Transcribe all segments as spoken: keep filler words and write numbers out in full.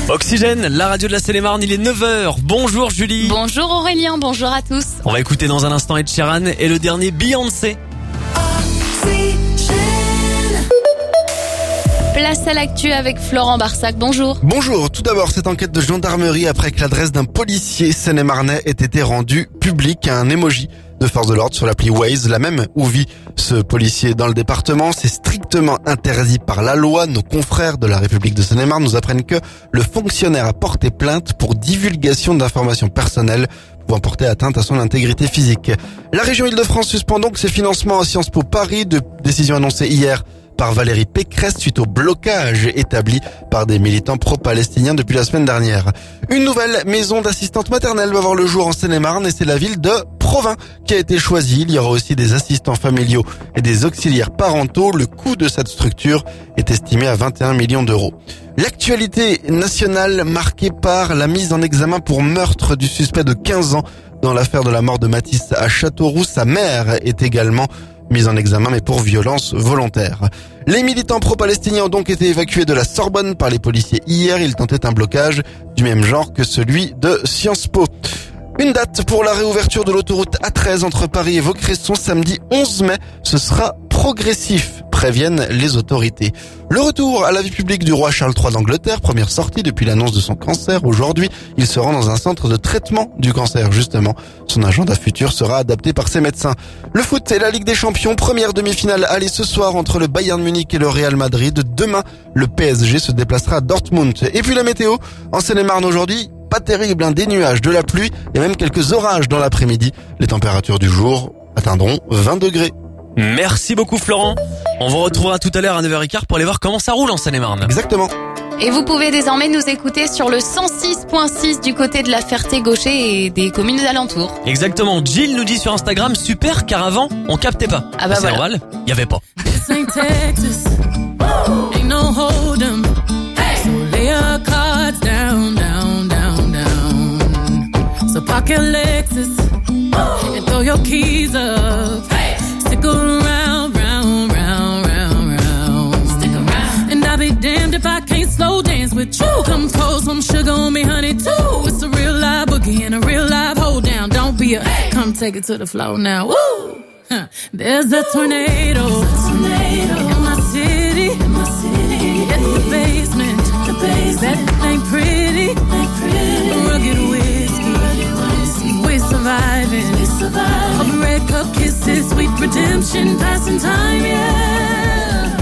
Oxygène, la radio de la Seine-et-Marne, il est neuf heures. Bonjour Julie. Bonjour Aurélien, bonjour à tous. On va écouter dans un instant Ed Sheeran et le dernier Beyoncé. Place à l'actu avec Florent Barsac, bonjour. Bonjour, tout d'abord cette enquête de gendarmerie après que l'adresse d'un policier seine-et-marnais ait été rendue publique. Un emoji de force de l'ordre sur l'appli Waze, la même où vit ce policier dans le département. C'est strictement interdit par la loi. Nos confrères de la République de Seine-et-Marne nous apprennent que le fonctionnaire a porté plainte pour divulgation d'informations personnelles pouvant porter atteinte à son intégrité physique. La région Île-de-France suspend donc ses financements à Sciences Po Paris, de décision annoncée hier par Valérie Pécresse suite au blocage établi par des militants pro-palestiniens depuis la semaine dernière. Une nouvelle maison d'assistantes maternelles va voir le jour en Seine-et-Marne et c'est la ville de Provins qui a été choisie. Il y aura aussi des assistants familiaux et des auxiliaires parentaux. Le coût de cette structure est estimé à vingt et un millions d'euros. L'actualité nationale marquée par la mise en examen pour meurtre du suspect de quinze ans dans l'affaire de la mort de Mathis à Châteauroux. Sa mère est également mise en examen mais pour violence volontaire. Les militants pro-palestiniens ont donc été évacués de la Sorbonne par les policiers hier. Ils tentaient un blocage du même genre que celui de Sciences Po. Une date pour la réouverture de l'autoroute A treize entre Paris et Vaucresson samedi onze mai. Ce sera progressif, préviennent les autorités. Le retour à la vie publique du roi Charles trois d'Angleterre, première sortie depuis l'annonce de son cancer. Aujourd'hui, il se rend dans un centre de traitement du cancer, justement. Son agenda futur sera adapté par ses médecins. Le foot et la Ligue des Champions, première demi-finale allez ce soir entre le Bayern Munich et le Real Madrid. Demain, le P S G se déplacera à Dortmund. Et puis la météo, en Seine-et-Marne aujourd'hui, pas terrible, hein, des nuages, de la pluie et même quelques orages dans l'après-midi. Les températures du jour atteindront vingt degrés. Merci beaucoup Florent. On vous retrouvera tout à l'heure à neuf heures quinze pour aller voir comment ça roule en Seine-et-Marne. Exactement. Et vous pouvez désormais nous écouter sur le cent six point six du côté de la Ferté-Gaucher et des communes alentours. Exactement. Jill nous dit sur Instagram, super car avant, on captait pas. Ah bah c'est voilà. normal, il y avait pas. This ain't Texas. Ain't no hold 'em. So lay your cards down, down, down, down. So park your Lexus and throw your keys up. Stick around, round, round, round, round. Stick around. And I'll be damned if I can't slow dance with you. Come pour some sugar on me, honey, too. It's a real live boogie and a real live hold down. Don't be a, come take it to the floor now. Woo! Huh. There's a tornado, a tornado in my city, in my city. It's the basement, the basement. That ain't pretty, ain't pretty. Rugged whiskey, rugged whiskey. We're surviving, we're surviving. Of red cup kisses, sweet redemption, passing time, yeah.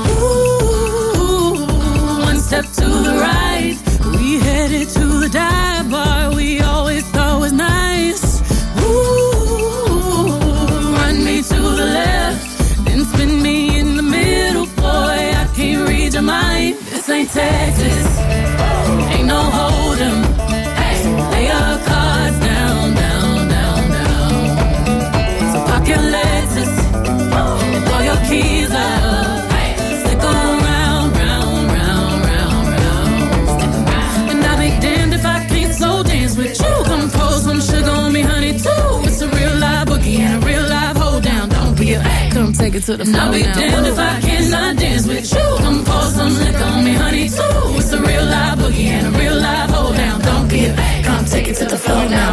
Ooh, one step to the right, we headed to the dive bar we always thought was nice. Ooh, run me to the left, then spin me in the middle, boy, I can't read your mind. This ain't Texas, ain't no hold 'em. So lay your cards down, down, down, down. So park your Lexus and throw your keys up. Stick around, round, round, round, round. Stick around. And I'll be damned if I can't slow dance with you. Come pour some sugar on me, honey, too. It's a real live boogie and a real live hold down. Don't be a, come take it to the floor now. I'll be damned if I cannot dance with you. Come pour some liquor on me, honey, too. It's a real live boogie and a real live hold down. Don't be a, come take it to the floor now.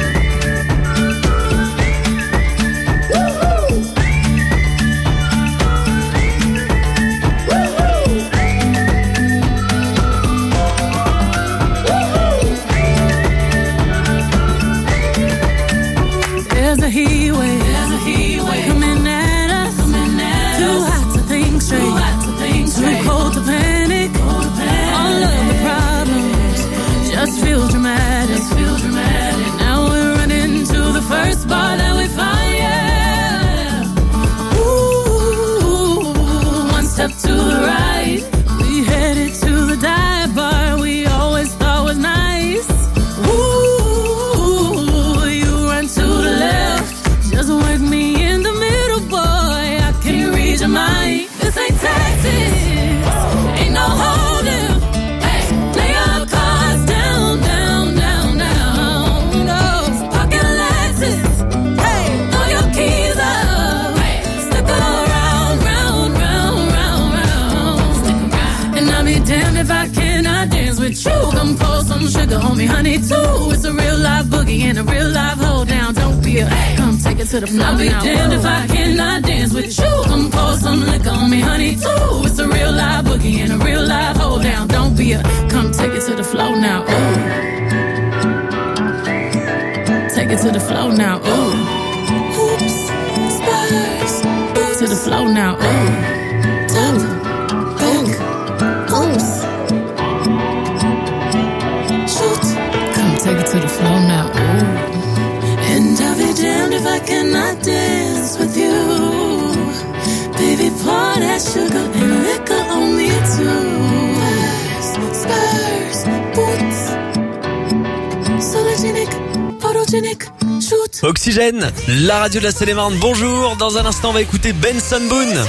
There's a heat wave, there's a heat wave coming at us, coming at us. Too hot to think straight, too hot to think straight. Too cold to panic, cold to panic. All sugar on me, honey, too. It's a real live boogie and a real live hold down. Don't be a, come take it to the floor. I'll be damned if I cannot dance with you. Come pour some liquor on me, honey, too. It's a real live boogie and a real live hold down. Don't be a, come take it to the floor now. Ooh. Take it to the floor now. Ooh. Oops, spurs. To the floor now. Ooh. Top, back, oops. Shoot. Come take it to the floor now. Ooh. And I'll be damned if I cannot dance with you. Baby, pour that sugar and liquor on me too. Spurs, boots. Sologenic, photogenic. Shoot. Oxygène, la radio de la Seine-et-Marne. Bonjour, dans un instant on va écouter Benson Boone.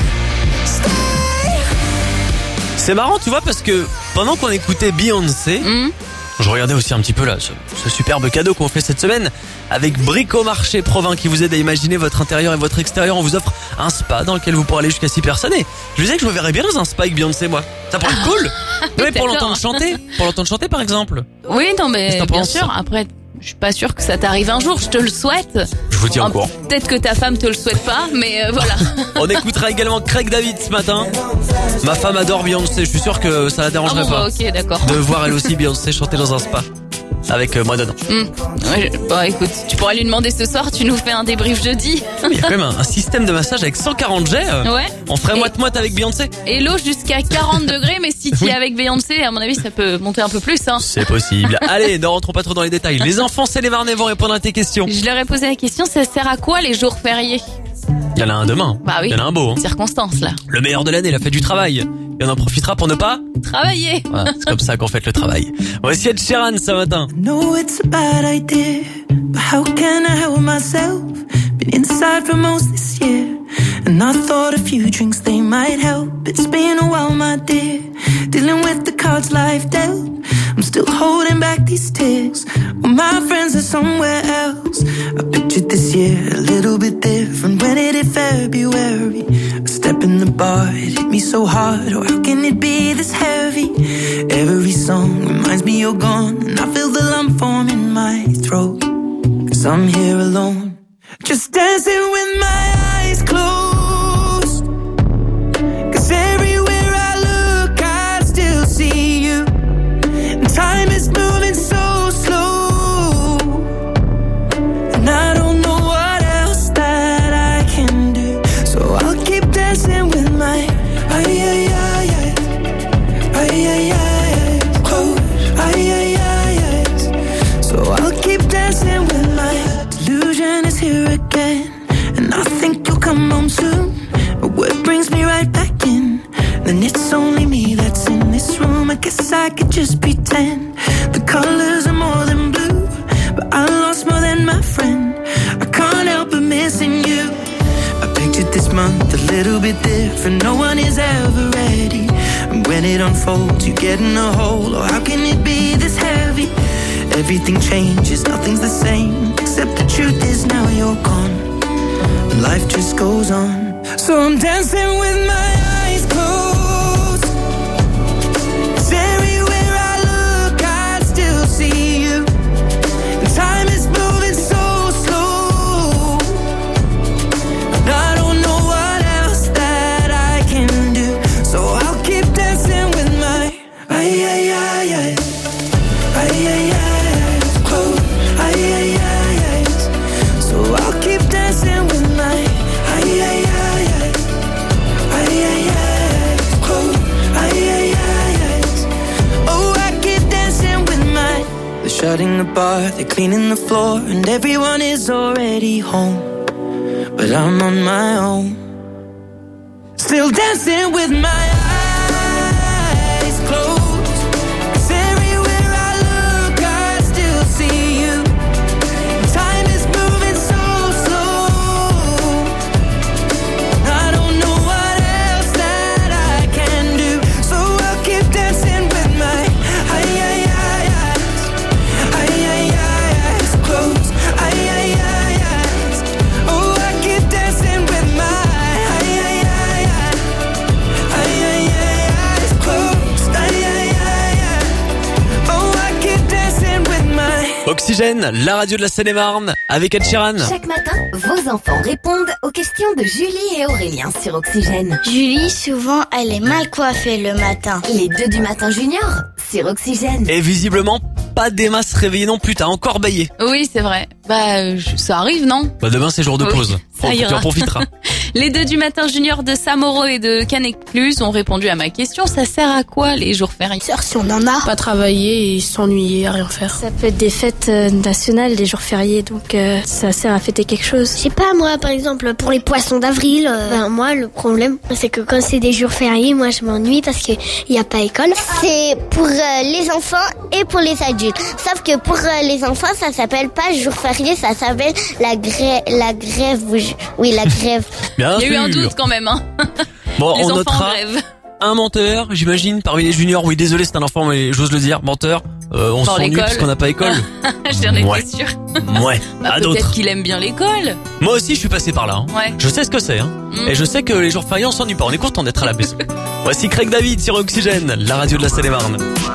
C'est marrant, tu vois, parce que pendant qu'on écoutait Beyoncé, mmh. je regardais aussi un petit peu là ce, ce superbe cadeau qu'on fait cette semaine avec Bricomarché Provins qui vous aide à imaginer votre intérieur et votre extérieur. On vous offre un spa dans lequel vous pourrez aller jusqu'à six personnes. Et je disais que je me verrais bien dans un spa avec Beyoncé, moi. Ça pourrait être cool. Non, mais pour l'entendre chanter, pour l'entendre chanter par exemple. Oui, non, mais bien penses sûr. Après, je suis pas sûre que ça t'arrive un jour. Je te le souhaite. Je vous dis encore. Peut-être que ta femme te le souhaite pas, mais euh, voilà. On écoutera également Craig David ce matin. Ma femme adore Beyoncé. Je suis sûr que ça la dérangerait ah bon, pas. Bah, ok, d'accord. De voir elle aussi Beyoncé chanter dans un spa. Avec euh, moi dedans. Mmh. Ouais, bon, écoute, tu pourras lui demander ce soir, tu nous fais un débrief jeudi. Il y a quand même un, un système de massage avec cent quarante jets. Euh, ouais. On ferait moite-moite avec Beyoncé. Et l'eau jusqu'à quarante degrés, mais si tu es oui. avec Beyoncé, à mon avis, ça peut monter un peu plus. Hein. C'est possible. Allez, ne rentrons pas trop dans les détails. Les enfants Seine-et-Marnais vont répondre à tes questions. Je leur ai posé la question, ça sert à quoi les jours fériés? Il y en a un demain. Bah oui. Il y en a un beau. Hein. Circonstance là. Le meilleur de l'année, la fête du travail. Et on en profitera pour ne pas travailler. Voilà, c'est comme ça qu'on fait le travail. Voici Ed Sheeran ce matin. No, it's a bad idea, but how can I help myself? Been inside for most this year, and I thought a few drinks they might help. It's been a while, my dear, dealing with the cards life dealt. I'm still holding back these tears. Well, my friends are somewhere else. I pictured this year a little bit different. When it hit February, a step in the bar, it hit me so hard. Oh, how can it be this heavy? Every song reminds me you're gone, and I feel the lump form in my throat. Cause I'm here alone, just dancing with my eyes closed. Cause everywhere I look, I still see you. Time is moving so slow, and I don't know what else that I can do. So I'll keep dancing with my ay ay ay ay ay ay ay close ay ay ay ay. So I'll keep dancing with my delusion is here again, and I think you'll come home soon. But what brings me right back in? Then it's only me that's in this room. I guess I could just pretend the colors are more than blue, but I lost more than my friend. I can't help but missing you. I pictured this month a little bit different. No one is ever ready, and when it unfolds you get in a hole. Oh, how can it be this heavy? Everything changes, nothing's the same, except the truth is now you're gone, and life just goes on. So I'm dancing with my eyes closed. It's everywhere I look, I still see you. And time is moving so slow, and I don't know what else that I can do. So I'll keep dancing with my ay ay ay ay ay ay ay close ay ay ay ay. So I'll keep dancing with my ay ay ay ay ay ay ay close ay ay ay ay. Oh, I keep dancing with my. They're shutting the bar, they're cleaning the floor, and everyone is already home, but I'm on my own, still dancing with my eyes closed. 'Cause everywhere I look, I still see you. Time is moving so slow, I don't know what else that I can do. So I'll keep dancing with my ay ay ay eyes, ay ay ay eyes closed, ay ay ay eyes. Oh, I keep dancing with my ay ay ay ay ay ay Oxygène, la radio de la Seine-et-Marne, avec Ed Sheeran. Chaque matin, vos enfants répondent aux questions de Julie et Aurélien sur Oxygène. Julie, souvent, elle est mal coiffée le matin. Les deux du matin junior sur Oxygène. Et visiblement, pas d'Emma se réveiller non plus, t'as encore baillé. Oui, c'est vrai. Bah, euh, ça arrive, non? Bah demain c'est jour de Oui, pause. ça Profite- ira. Tu en profiteras. Les deux du matin junior de Samoro et de Canet Plus ont répondu à ma question. Ça sert à quoi les jours fériés? Sœur, si on en a. Pas travailler et s'ennuyer à rien faire. Ça peut être des fêtes euh, nationales, des jours fériés, donc euh, ça sert à fêter quelque chose. Je sais pas, moi, par exemple, pour les poissons d'avril, euh, ben, moi, le problème, c'est que quand c'est des jours fériés, moi, je m'ennuie parce qu'il n'y a pas école. C'est pour euh, les enfants et pour les adultes. Sauf que pour euh, les enfants, ça s'appelle pas jour férié, ça s'appelle la grève, la grève, oui, oui, la grève. Bien Il y a eu un sûr. doute quand même, hein. Bon, Les on enfants en notera grève. un menteur, j'imagine, parmi les juniors. Oui, désolé, c'est un enfant, mais j'ose le dire. Menteur, euh, on Dans s'ennuie l'école. parce qu'on n'a pas école. J'en étais Ouais. sûre. Ouais, Bah, à peut-être d'autres. qu'il aime bien l'école. Moi aussi, je suis passé par là. Hein. Ouais. Je sais ce que c'est. Hein. Mm. Et je sais que les jours fériés, on s'ennuie pas. On est content d'être à la maison. Voici Craig David sur Oxygène, la radio de la Seine-et-Marne.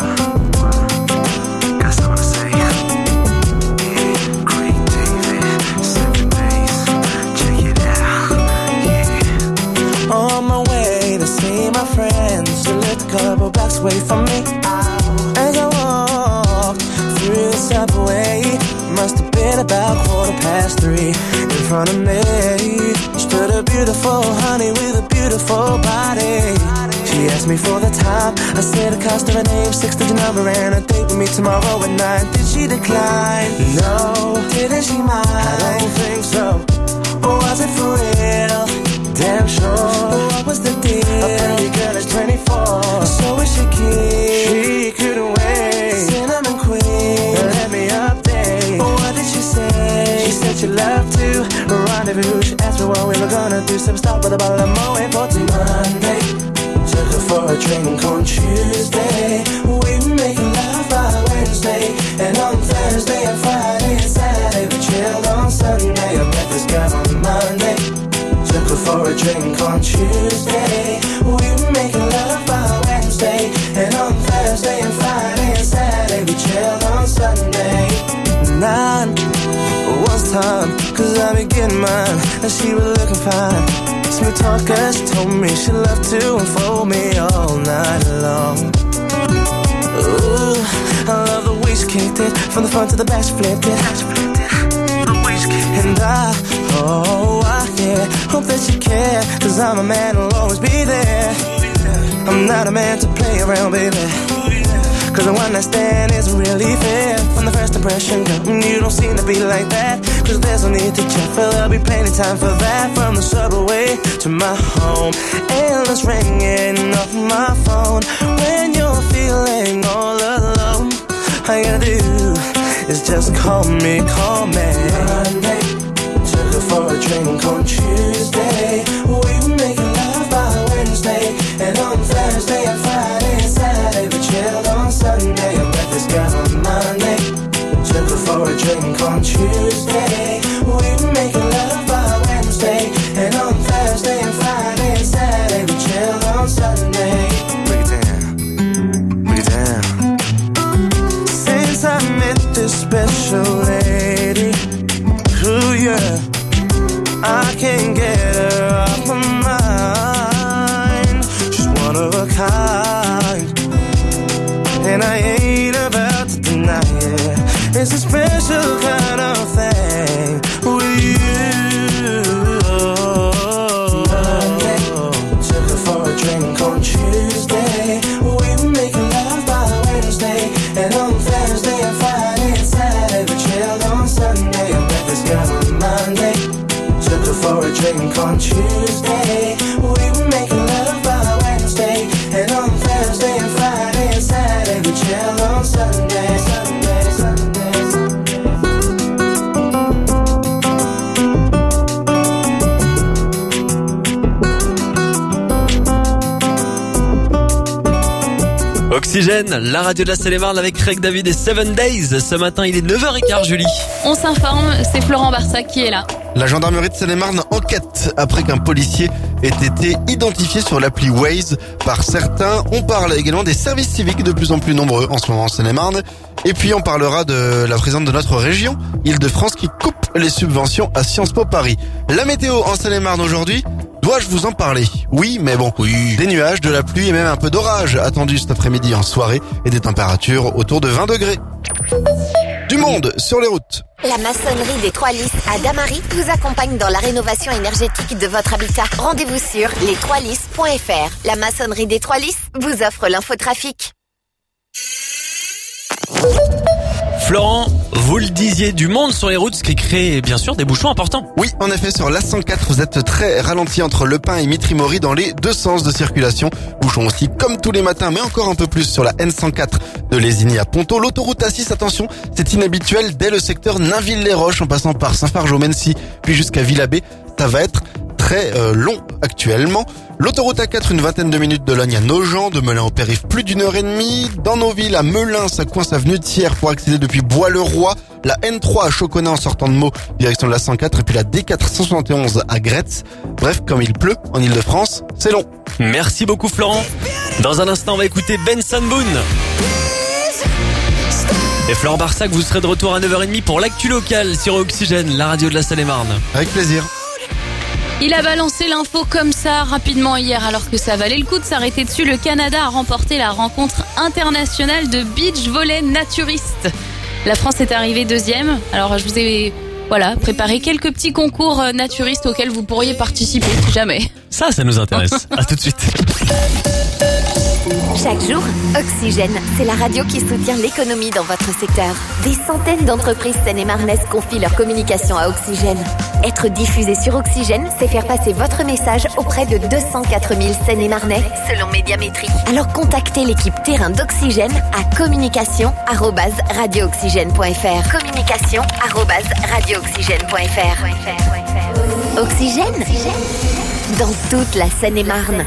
On my way to see my friends, who lived a couple blocks away from me. As I walked through the subway, must have been about quarter past three. In front of me stood a beautiful honey with a beautiful body. She asked me for the time, I said the cost of her name, six-digit number, and a date with me tomorrow at nine. Did she decline? No. Didn't she mind? I don't think so. Or was it for real? Damn sure. What was the deal? A pretty girl is twenty-four, so is she keen? She couldn't wait. Cinnamon queen, let me update. What did she say? She said she loved to rendezvous. She asked me what we were gonna do. Some stop with a bottle of Moët for till Monday. Took her for a drink on Tuesday. We were making love by Wednesday, and on Thursday and Friday and Saturday we chilled on Sunday. I met this girl on Monday. Took her for a drink on Tuesday. We were making love by Wednesday, and on Thursday and Friday and Saturday we chilled on Sunday. Nine was time, cause I be getting mine, and she was looking fine. Smooth talker, she told me she loved to unfold me all night long. Ooh, I love the way she kicked it, from the front to the back she flipped it. And I, oh, I, yeah, hope that you care, cause I'm a man who'll always be there. I'm not a man to play around, baby, cause the one night stand isn't really fair. From the first impression, girl, you don't seem to be like that, cause there's no need to check, but there'll be plenty time for that. From the subway to my home, endless ringing off my phone. When you're feeling all alone, all you gotta do is just call me, call me. Monday, took her for a drink on Tuesday. We were making love by Wednesday, and on Thursday and Friday and Saturday we chilled on Sunday. I met this girl on Monday. Took her for a drink on Tuesday. We were making love by Wednesday, and on Thursday and Friday and Saturday we chilled on Sunday. Break it down, break it down. Since I met this special lady, ooh yeah, I can't get her off my mind. She's one of a kind, and I ain't about to deny it. It's a special kind of thing with you. Monday, took her for a drink on Tuesday. We were making love by Wednesday, and on Thursday and Friday and Saturday we chilled on Sunday. I met this girl on Monday. Took her for a drink on Tuesday. We were making love by Wednesday, and on Thursday and Friday and Saturday we chilled on Sunday. Sunday, Sunday, Oxygène, la radio de la Seine-et-Marne avec Craig David et Seven Days. Ce matin, il est neuf heures quinze, Julie. On s'informe, c'est Florent Barsac qui est là. La gendarmerie de Seine-et-Marne enquête après qu'un policier ait été identifié sur l'appli Waze par certains. On parle également des services civiques de plus en plus nombreux en ce moment en Seine-et-Marne. Et puis on parlera de la présidente de notre région, Île-de-France, qui coupe les subventions à Sciences Po Paris. La météo en Seine-et-Marne aujourd'hui, dois-je vous en parler? Oui, mais bon, oui. Des nuages, de la pluie et même un peu d'orage attendus cet après-midi en soirée et des températures autour de vingt degrés. Du monde sur les routes. La maçonnerie des Trois Lys à Damary vous accompagne dans la rénovation énergétique de votre habitat. Rendez-vous sur les trois lys point f r. La maçonnerie des Trois Lys vous offre l'infotrafic. Florent, vous le disiez, du monde sur les routes, ce qui crée bien sûr des bouchons importants. Oui, en effet, sur l'A cent quatre, vous êtes très ralenti entre Le Pin et Mitry-Mory dans les deux sens de circulation. Bouchons aussi comme tous les matins, mais encore un peu plus sur la N cent quatre de Lézigny à Ponto. L'autoroute A six, attention, c'est inhabituel dès le secteur Nainville-les-Roches en passant par Saint-Fargeau-Mency, puis jusqu'à Villabé. Ça va être très euh, long actuellement. L'autoroute A quatre, une vingtaine de minutes de Logne à Nogent, de Melun au Périph', plus d'une heure et demie. Dans nos villes, à Melun, ça coince avenue de Thiers pour accéder depuis Bois-le-Roi. La N trois à Chauconin en sortant de Meaux, direction de la cent quatre, et puis la D quatre cent soixante et onze à Gretz. Bref, comme il pleut en Ile-de-France, c'est long. Merci beaucoup Florent. Dans un instant, on va écouter Benson Boone. Et Florent Barsac, vous serez de retour à neuf heures trente pour l'actu locale sur Oxygène, la radio de la Seine-et-Marne. Avec plaisir. Il a balancé l'info comme ça rapidement hier alors que ça valait le coup de s'arrêter dessus. Le Canada a remporté la rencontre internationale de beach volley naturiste. La France est arrivée deuxième. Alors je vous ai voilà, préparé quelques petits concours naturistes auxquels vous pourriez participer si jamais. Ça, ça nous intéresse. À tout de suite. Chaque jour, Oxygène, c'est la radio qui soutient l'économie dans votre secteur. Des centaines d'entreprises seine-et-marnaises confient leur communication à Oxygène. Être diffusé sur Oxygène, c'est faire passer votre message auprès de deux cent quatre mille seine-et-marnais, selon Médiamétrie. Alors contactez l'équipe terrain d'Oxygène à communication arobase radio oxygène point f r. communication arobase radio oxygène point f r. Oxygène, dans toute la Seine-et-Marne.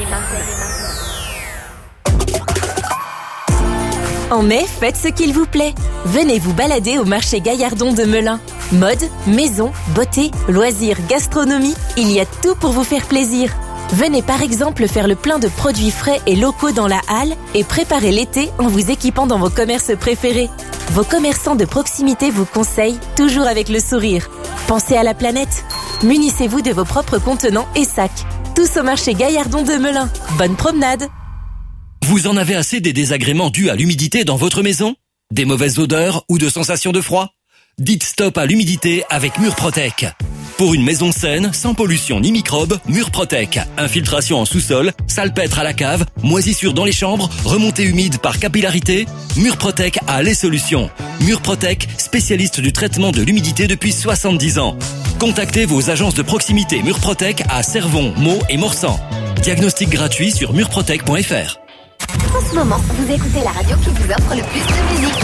En mai, faites ce qu'il vous plaît. Venez vous balader au marché Gaillardon de Melun. Mode, maison, beauté, loisirs, gastronomie, il y a tout pour vous faire plaisir. Venez par exemple faire le plein de produits frais et locaux dans la halle et préparer l'été en vous équipant dans vos commerces préférés. Vos commerçants de proximité vous conseillent, toujours avec le sourire. Pensez à la planète. Munissez-vous de vos propres contenants et sacs. Tous au marché Gaillardon de Melun. Bonne promenade! Vous en avez assez des désagréments dus à l'humidité dans votre maison? Des mauvaises odeurs ou de sensations de froid? Dites stop à l'humidité avec Murprotec. Pour une maison saine, sans pollution ni microbes, Murprotec. Infiltration en sous-sol, salpêtre à la cave, moisissure dans les chambres, remontée humide par capillarité, Murprotec a les solutions. Murprotec, spécialiste du traitement de l'humidité depuis soixante-dix ans. Contactez vos agences de proximité Murprotec à Cervon, Meaux et Morsan. Diagnostic gratuit sur murprotec point f r. En ce moment, vous écoutez la radio qui vous offre le plus de musique.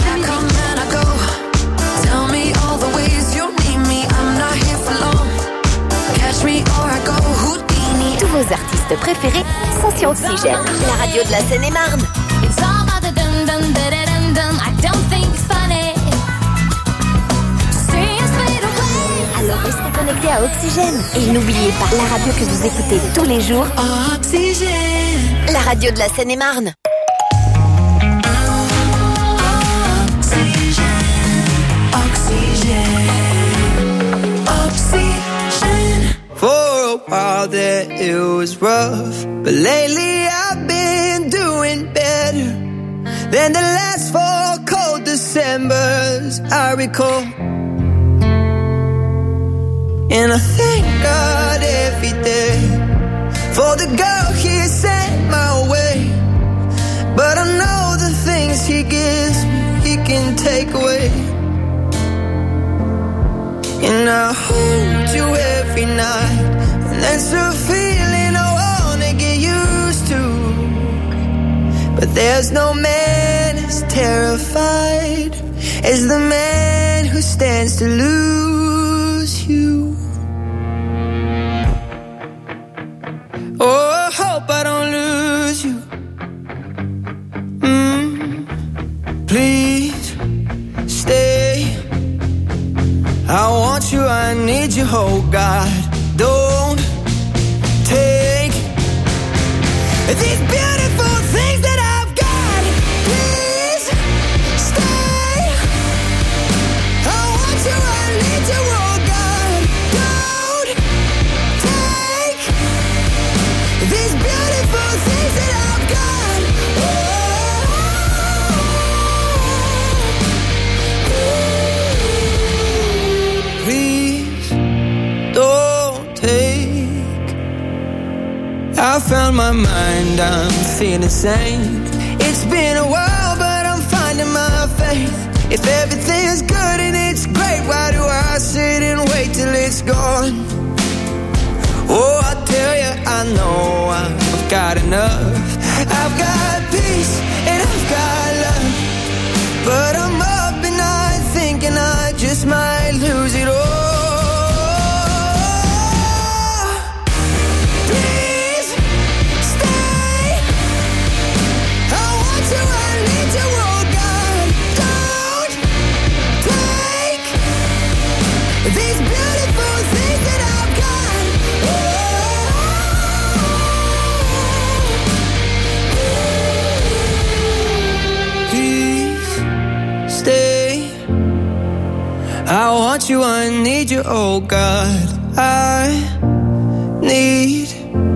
Tous vos artistes préférés sont sur Oxygène, la radio de la Seine-et-Marne. Alors restez connectés à Oxygène et n'oubliez pas la radio que vous écoutez tous les jours. Oxygène, la radio de la Seine-et-Marne. For a while there it was rough, but lately I've been doing better than the last four cold Decembers I recall. And I thank God every day for the girl He sent my way. But I know the things He gives me He can take away. And I hold you every night, and that's a feeling I wanna get used to. But there's no man as terrified as the man who stands to lose you. Oh, I hope I don't lose you. Mm, please stay. I want you, I need you, oh God. Don't take these beautiful things that I've got. Please stay. found my mind, I'm feeling sane. It's been a while, but I'm finding my faith. If everything's good and it's great, why do I sit and wait till it's gone? Oh, I tell you, I know I've got enough. I've got peace and I've got love, but I'm up and I thinking I just might lose it all. Please stay. I want you, I need you, oh God. Don't take these beautiful things that I've got. Please stay. I want you, I need you, oh God. I need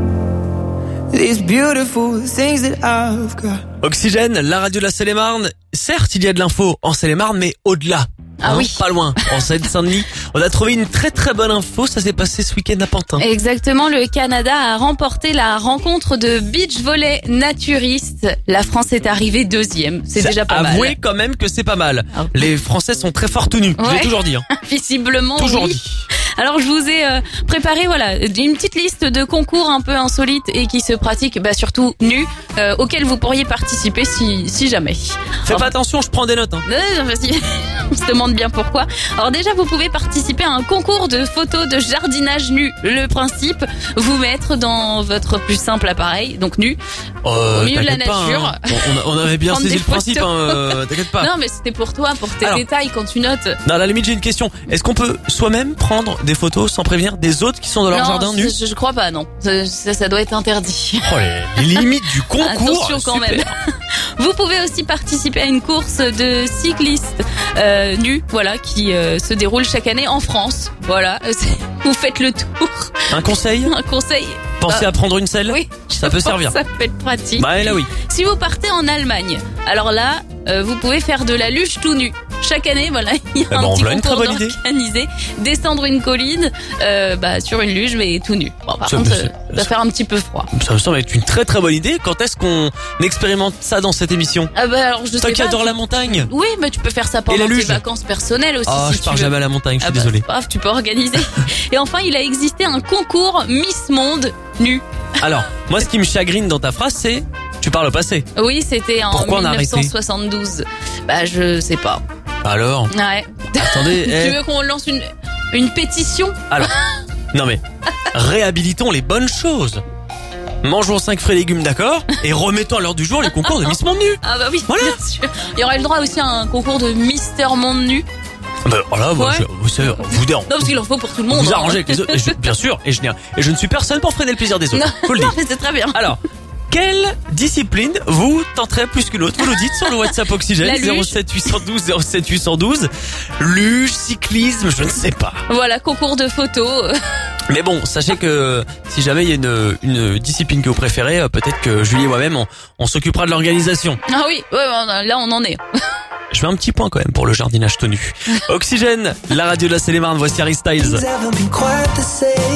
these beautiful things that I've got. Oxygène, la radio de la Seine-et-Marne. Certes, il y a de l'info en Seine-et-Marne, mais au-delà. Ah hein, oui. Pas loin, en Seine-Saint-Denis. On a trouvé une très très bonne info, ça s'est passé ce week-end à Pantin. Exactement, le Canada a remporté la rencontre de beach volley naturiste. La France est arrivée deuxième, c'est déjà pas mal. Avouez quand même que c'est pas mal. Ah. Les Français sont très forts tout nus, je Ouais. l'ai toujours dit. Hein. Visiblement, Toujours oui. dit. Alors je vous ai euh, préparé voilà une petite liste de concours un peu insolites et qui se pratiquent bah, surtout nus, euh, auxquels vous pourriez participer si si jamais. Fais Alors, pas attention, je prends des notes. Hein. Euh, vas-y. On se demande bien pourquoi. Alors déjà, vous pouvez participer à un concours de photos de jardinage nu. Le principe, vous mettre dans votre plus simple appareil, donc nu, Euh, au milieu de la t'inquiète pas, nature. hein. on, on avait bien Prendre saisi des le principe, hein, photos. euh, t'inquiète pas. Non, mais c'était pour toi, pour tes Alors. détails quand tu notes. Non, à la limite, j'ai une question. Est-ce qu'on peut soi-même prendre des photos sans prévenir des autres qui sont dans leur non, jardin nus? je, je crois pas, non. Ça, ça, ça doit être interdit. Oh, les, les limites du concours. Attention quand super. même. Vous pouvez aussi participer à une course de cyclistes euh, nus, voilà, qui euh, se déroule chaque année en France. Voilà, Euh, c'est- vous faites le tour. Un conseil? Un conseil. Pensez Euh, à prendre une selle. Oui, Ça je peut pense servir. que Ça peut être pratique. Bah là oui. Si vous partez en Allemagne, alors là, euh, vous pouvez faire de la luge tout nu. Chaque année, voilà, il y a Eh un ben, on petit voilà une très concours bonne idée. organisé, descendre une colline, euh, bah, sur une luge, mais tout nu. Bon, par Ça, contre, mais euh, c'est- ça va faire un petit peu froid. Ça me semble être une très très bonne idée. Quand est-ce qu'on expérimente ça dans cette émission? Ah bah alors je sais Toi qui pas. adore tu- la montagne. Oui, mais tu peux faire ça Et pendant la tes luge vacances personnelles aussi. Oh, si je tu pars veux. jamais à la montagne, je suis Ah bah, désolé. c'est pas grave, tu peux organiser. Et enfin, il a existé un concours Miss Monde nu. Alors, moi, ce qui me chagrine dans ta phrase, c'est tu parles au passé. Oui, c'était en Pourquoi on a arrêté dix-neuf cent soixante-douze. Bah je sais pas. Alors, Ouais. attendez. Tu eh, veux qu'on lance une une pétition? Alors, non mais, réhabilitons les bonnes choses. Mangeons cinq fruits et légumes, d'accord? Et remettons à l'heure du jour les concours de Miss Monde nu. Ah bah oui, Voilà. bien sûr. Il y aurait le droit aussi à un concours de Mister Monde nu. Bah, voilà, moi, Ouais. je, vous savez, vous, Non, parce qu'il en faut pour tout le monde. vous hein. arrangez avec les autres. Et je- bien sûr, et je, n'ai- et je ne suis personne pour freiner le plaisir des autres. Non, Faut le non, dire. mais c'est très bien. Alors, quelle discipline vous tenterez plus qu'une autre? Vous nous dites sur le WhatsApp Oxygène La luge. zéro sept huit cent douze zéro sept huit cent douze. Luge, cyclisme, je ne sais pas. Voilà, concours de photos. Mais bon, sachez que si jamais il y a une, une discipline que vous préférez, euh, peut-être que Julie et moi-même, on, on s'occupera de l'organisation. Ah oui, ouais, on a- là on en est. Je mets un petit point quand même pour le jardinage tout nu. Oxygène, la radio de la Seine-et-Marne, voici Harry Styles. Things haven't been quite the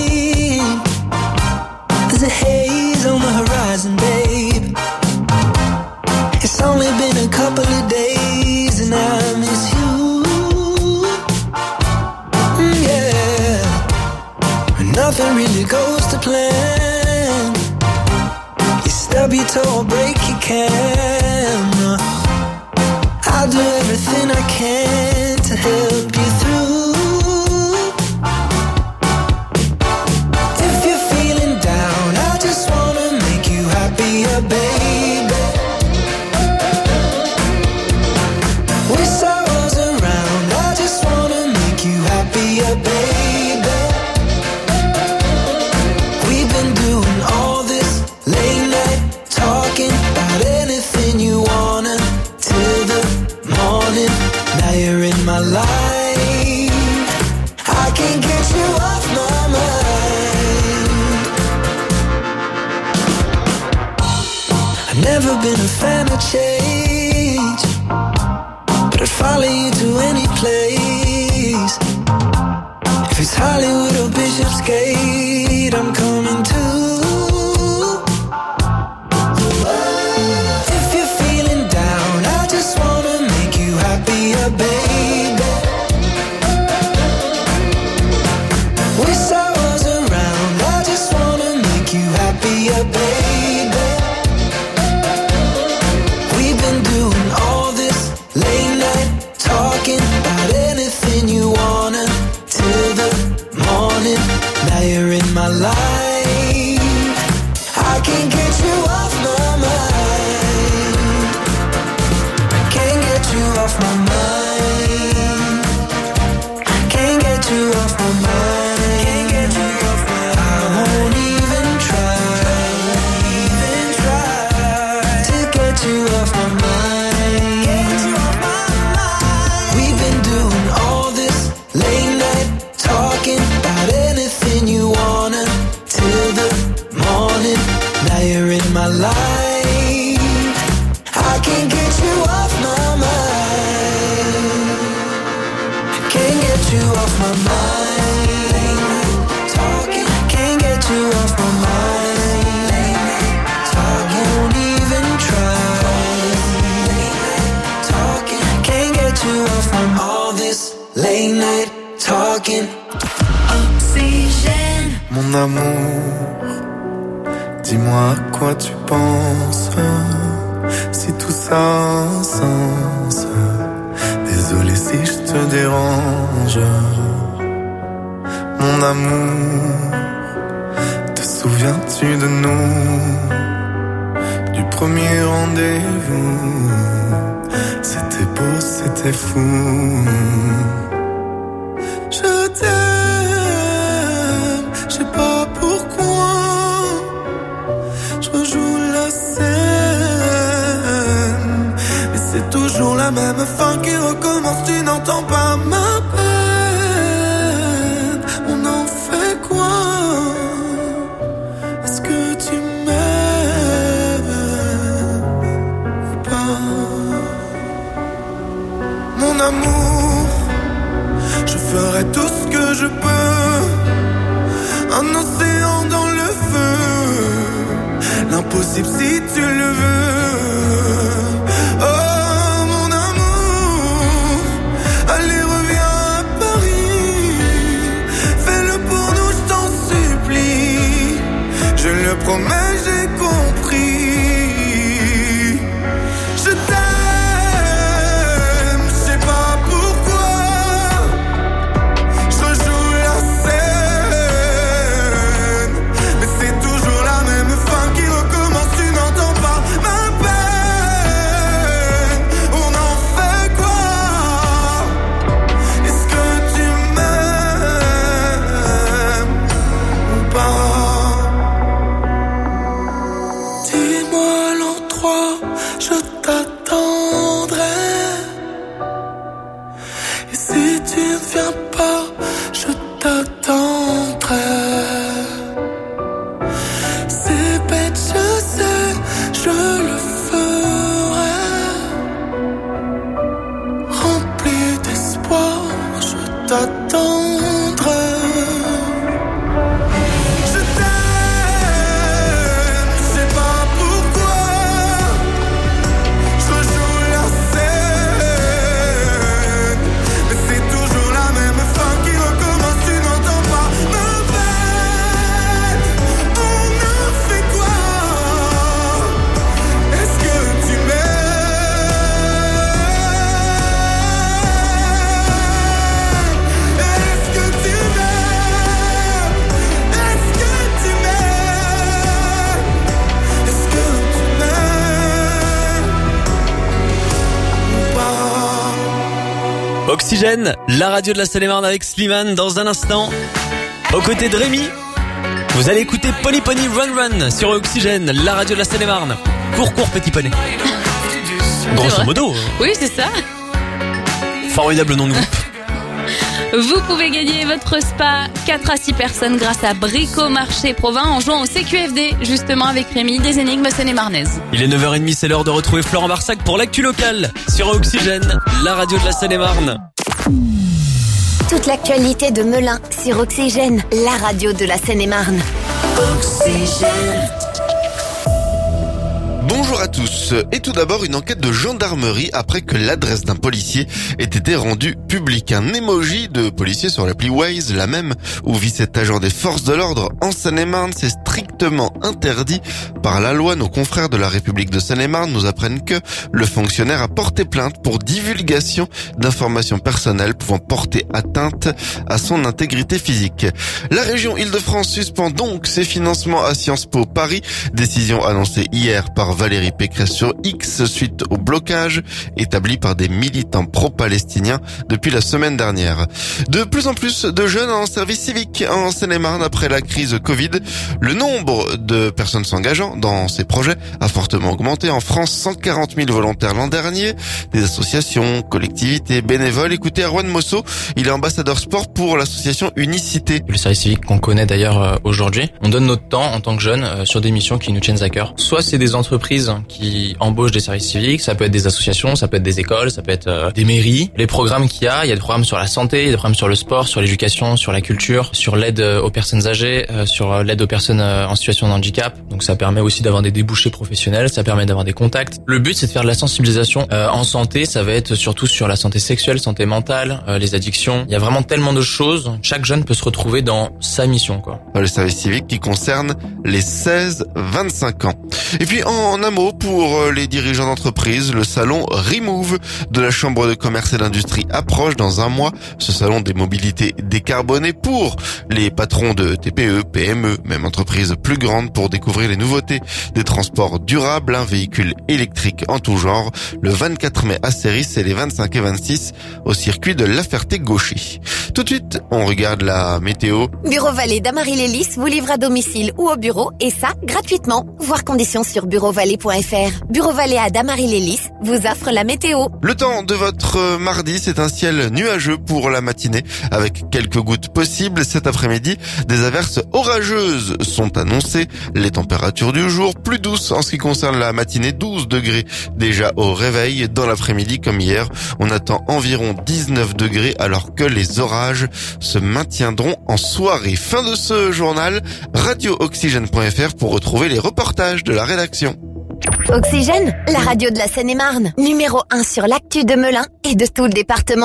same. There's a haze on the horizon, babe. It's only been a couple of days and I miss you. Mm, yeah. And nothing really goes to plan. You stub your toe, break your camera. I'll do everything I can to help you through. If you're feeling down, I just wanna make you happier, baby. With sorrows around, I just wanna make you happier, baby. We've been doing all this late night talking about anything you wanna till the morning. Now you're in my life. I can't get you off my mind. I've never been a fan of change, but I'd follow you to any place. If it's Hollywood or Bishopsgate, I'm coming too. happier, baby. Wish I was around, I just wanna make you happier, baby. We've been doing all this late night talking about anything you wanna till the morning. Now you're in my life, I can't get you off my mind. I can't get you off my mind. I can't get you off my mind. Can't get you off my mind. I won't even try, even try to get you off my mind. Get you off my mind. We've been doing all this late night talking about anything you wanna till the morning. Now you're in my life, I can't get you off my mind. I can't get you off my mind. Talking, can't get you off my mind. Talking, won't even try. Talking, can't get you off my mind. All this late night talking. Oxygène. Mon amour, dis-moi à quoi tu penses, si tout ça a un sens. Désolé si je te dérange. Mon amour, te souviens-tu de nous, du premier rendez-vous? C'était beau, c'était fou. Je t'aime, je sais pas pourquoi. Je rejoue la scène, mais c'est toujours la même fin qui recommence. Tu n'entends pas ma peine. On en fait quoi? Est-ce que tu m'aimes ou pas? Mon amour, je ferai tout ce que je peux. Un océan dans le feu, l'impossible si tu le veux. Oh mon amour, allez reviens à Paris. Fais-le pour nous, je t'en supplie. Je le promets, j'ai compris. Je t'aime, je sais pas pourquoi. Je rejoue la scène, mais c'est toujours la même fin qui recommence. Tu n'entends pas ma peine. On en fait quoi? Est-ce que tu m'aimes ou pas? Dis-moi l'endroit, je t'attendrai. Et si tu ne viens pas, je t'attendrai. C'est bête, je sais, je le ferai. Rempli d'espoir, je t'attendrai. Je t'aime, je sais pas pourquoi. Je rejoue la scène, mais c'est toujours la même fin qui recommence. Tu n'entends pas ma peine. On a fait quoi? Est-ce que tu m'aimes? Est-ce que tu m'aimes? Est-ce que tu m'aimes? Est-ce que tu m'aimes ou pas? Oxygène, la radio de la Seine-et-Marne avec Slimane dans un instant. Aux côtés de Rémi, vous allez écouter Pony Pony Run Run sur Oxygène, la radio de la Seine-et-Marne. Cours, cours, petit poney. Grosso vrai. modo, Oui, c'est ça. formidable nom de groupe. Vous pouvez gagner votre spa quatre à six personnes grâce à Bricomarché Provins en jouant au C Q F D, justement avec Rémi, des énigmes seine-et-marnaises. Il est neuf heures trente, c'est l'heure de retrouver Florent Barsac pour l'actu locale sur Oxygène, la radio de la Seine-et-Marne. Toute l'actualité de Melun sur Oxygène, la radio de la Seine-et-Marne. Oxygène. Bonjour à tous. Et tout d'abord, une enquête de gendarmerie après que l'adresse d'un policier ait été rendue publique. Un emoji de policier sur l'appli Waze, la même où vit cet agent des forces de l'ordre en Seine-et-Marne, c'est strictement interdit par la loi. Nos confrères de la République de Seine-et-Marne nous apprennent que le fonctionnaire a porté plainte pour divulgation d'informations personnelles pouvant porter atteinte à son intégrité physique. La région Île-de-France suspend donc ses financements à Sciences Po Paris. Décision annoncée hier par Valérie Pécresse sur X suite au blocage établi par des militants pro-palestiniens depuis la semaine dernière. De plus en plus de jeunes en service civique en Seine-et-Marne après la crise Covid. Le nombre de personnes s'engageant dans ces projets a fortement augmenté. En France, cent quarante mille volontaires l'an dernier. Des associations, collectivités, bénévoles. Écoutez Erwan Mosso, il est ambassadeur sport pour l'association Unicité. Le service civique qu'on connaît d'ailleurs euh, aujourd'hui, on donne notre temps en tant que jeunes euh, sur des missions qui nous tiennent à cœur. Soit c'est des entreprises qui embauchent des services civiques, ça peut être des associations, ça peut être des écoles, ça peut être euh, des mairies. Les programmes qu'il y a, il y a des programmes sur la santé, il y a des programmes sur le sport, sur l'éducation, sur la culture, sur l'aide aux personnes âgées, euh, sur l'aide aux personnes euh, en situation de handicap. Donc ça permet aussi d'avoir des débouchés professionnels, ça permet d'avoir des contacts. Le but c'est de faire de la sensibilisation euh, en santé, ça va être surtout sur la santé sexuelle, santé mentale, euh, les addictions. Il y a vraiment tellement de choses, chaque jeune peut se retrouver dans sa mission, quoi. Le service civique qui concerne les seize vingt-cinq ans. Et puis en un mot pour les dirigeants d'entreprise, le salon Remove de la Chambre de commerce et d'industrie approche dans un mois. Ce salon des mobilités décarbonées pour les patrons de T P E, P M E, même entreprises plus grandes pour découvrir les nouveautés des transports durables, un véhicule électrique en tout genre. Le vingt-quatre mai à Céris et les vingt-cinq et vingt-six au circuit de La Ferté-Gauchy. Tout de suite, on regarde la météo. Bureau Vallée d'Amarie-Lélis vous livre à domicile ou au bureau et ça gratuitement. Voir conditions sur bureau vallée point f r. Bureau Vallée à Damary-Lélis vous offre la météo. Le temps de votre mardi, c'est un ciel nuageux pour la matinée avec quelques gouttes possibles. Cet après-midi, des averses orageuses sont annoncées. Les températures du jour plus douces en ce qui concerne la matinée, douze degrés déjà au réveil. Dans l'après-midi, comme hier, on attend environ dix-neuf degrés alors que les orages se maintiendront en soirée. Fin de ce journal, radio oxygène point f r pour retrouver les reportages de la rédaction. Oxygène, la radio de la Seine-et-Marne, numéro un sur l'actu de Melun et de tout le département.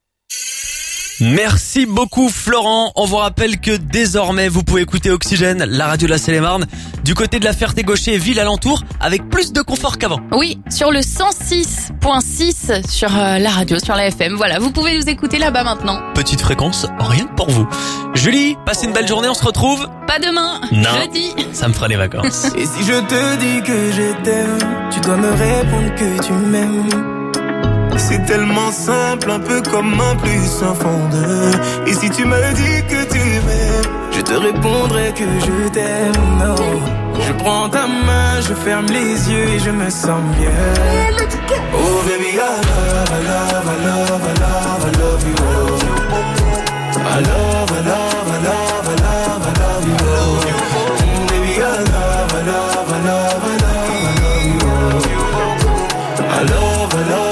Merci beaucoup Florent. On vous rappelle que désormais vous pouvez écouter Oxygène, la radio de la Seine-et-Marne, du côté de la Ferté-Gaucher et ville alentour avec plus de confort qu'avant. Oui, sur le cent six point six sur euh, la radio, sur la F M. Voilà, vous pouvez nous écouter là-bas maintenant. Petite fréquence, rien que pour vous. Julie, passez une belle journée, on se retrouve. Pas demain, non, jeudi. Ça me fera les vacances. Et si je te dis que je t'aime, tu dois me répondre que tu m'aimes. C'est tellement simple, un peu comme un plus un fond de. Et si tu me dis que tu m'aimes, je te répondrai que je t'aime. No. Je prends ta main, je ferme les yeux et je me sens bien. Oh baby, I love, I love, I love, I love, I love you. Oh. I love, I love, I love, I love, I love you. Oh. Mm, baby, I love, I love, I love, I love, I love you. Oh. I love, I love.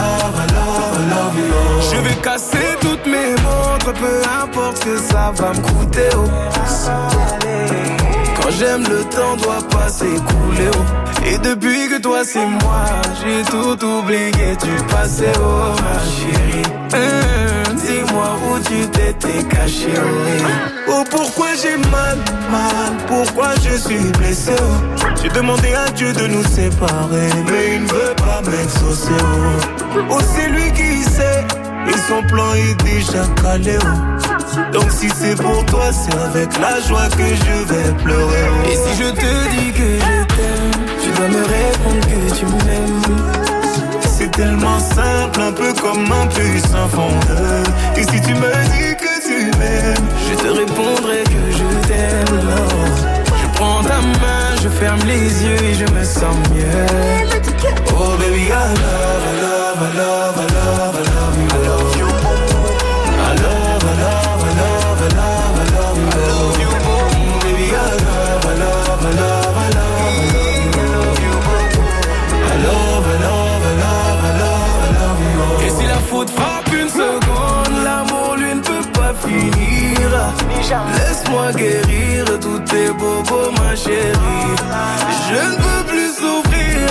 Je vais casser toutes mes montres, peu importe ce que ça va me coûter. Oh. Quand j'aime, le temps doit pas s'écouler. Oh. Et depuis que toi c'est moi, j'ai tout oublié du passé. Oh ma chérie, hum, dis-moi où tu t'étais caché. Oh, oh pourquoi j'ai mal, mal, pourquoi je suis blessé. Oh. J'ai demandé à Dieu de nous séparer, mais il ne veut pas m'exaucer. Oh, oh c'est lui qui sait. Et son plan est déjà calé, oh. Donc si c'est pour toi, c'est avec la joie que je vais pleurer, oh. Et si je te dis que je t'aime, tu dois me répondre que tu m'aimes. C'est tellement simple, un peu comme un plus un fondeur. Et si tu me dis que tu m'aimes, je te répondrai que je t'aime, non. Je prends ta main, je ferme les yeux et je me sens mieux. Oh baby, I love, I love, I love, I love, I love you. I love you. I love, I love, I love, I love, I love you. I love you. Mm, baby, I love, I love, I love, I love, I love you. I love, I love, I love, I love, I love you. Et si la faute frappe une seconde, l'amour lui ne peut pas finir. Laisse-moi guérir tous tes bobos, ma chérie. Je ne peux plus souffrir.